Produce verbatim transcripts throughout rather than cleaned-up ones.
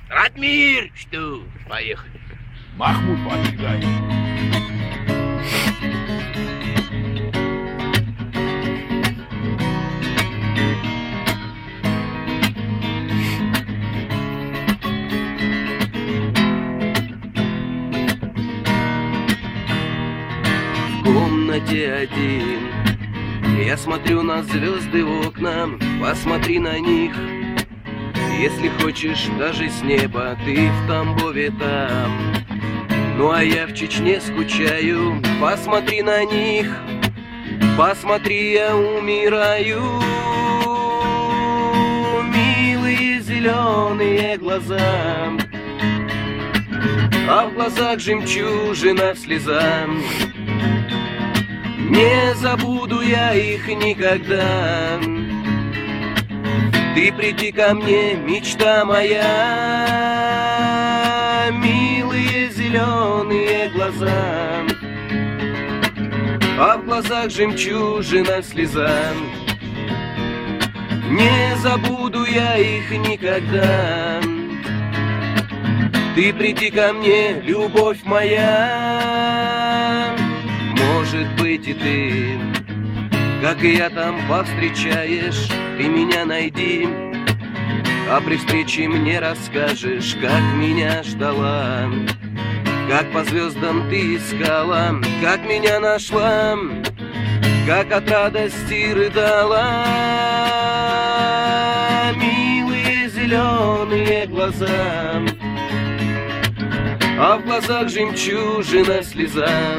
Ратмир, что? Поехали. Махмуд, подвигай. В комнате один я смотрю на звезды в окна, посмотри на них. Если хочешь, даже с неба, ты в Тамбове там. Ну а я в Чечне скучаю, посмотри на них. Посмотри, я умираю. Милые зеленые глаза, а в глазах жемчужина в слезах. Не забуду я их никогда. Ты приди ко мне, мечта моя. Милые зеленые глаза, а в глазах жемчужина в слезах. Не забуду я их никогда. Ты приди ко мне, любовь моя. Может быть и ты, как и я, там повстречаешь. Ты меня найди, а при встрече мне расскажешь, как меня ждала, как по звездам ты искала, как меня нашла, как от радости рыдала. Милые зеленые глаза, а в глазах жемчужина слеза.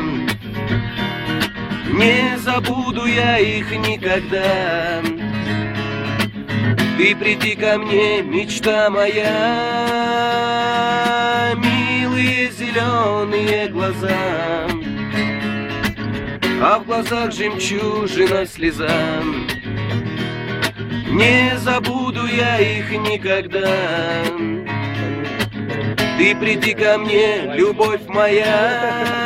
Не забуду я их никогда. Ты приди ко мне, мечта моя. Милые зеленые глаза, а в глазах жемчужина слеза. Не забуду я их никогда. Ты приди ко мне, любовь моя.